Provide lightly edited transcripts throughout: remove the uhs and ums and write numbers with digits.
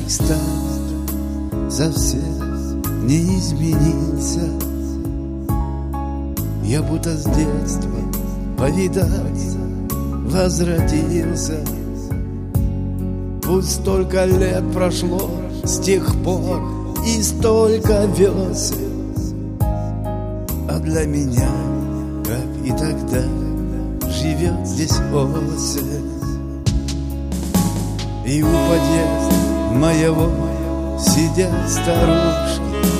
старик стал, совсем не изменился. Я будто с детства повидать возродился. Пусть столько лет прошло с тех пор и столько весен, а для меня, как и тогда, живет здесь осень. И у подъезда моего сидят старушки,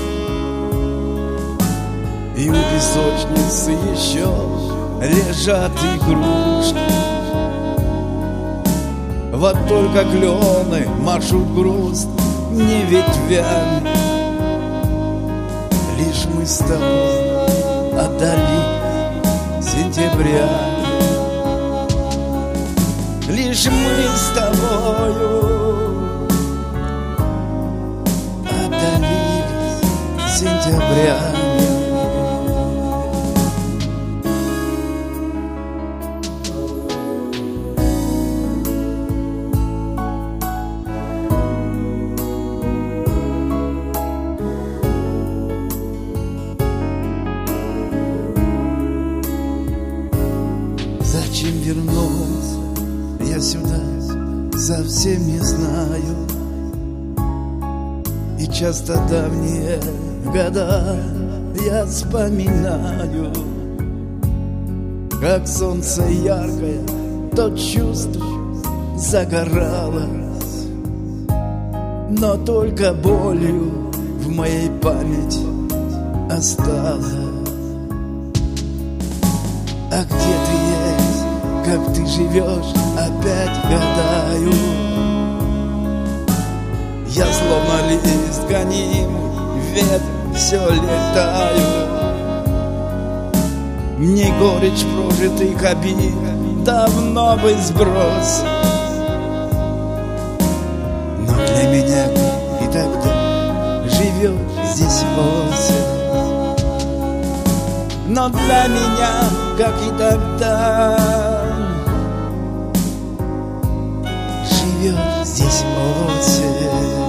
и у песочницы еще лежат игрушки. Вот только клены машут грустно не ветвями. Лишь мы с тобой отдали сентября. Лишь мы с тобою отдалились сентябрями. Зачем вернулся я сюда, совсем не знаю. И часто давние года я вспоминаю, как солнце яркое, то чувство загоралось, но только болью в моей памяти осталось. А где ты есть, как ты живешь, опять гадаю. Я словно лист гонимый, ветром все летаю. Мне горечь прожитых обид давно бы сброс. Но для меня и тогда живет здесь осень. Но для меня, как и тогда, живет здесь осень.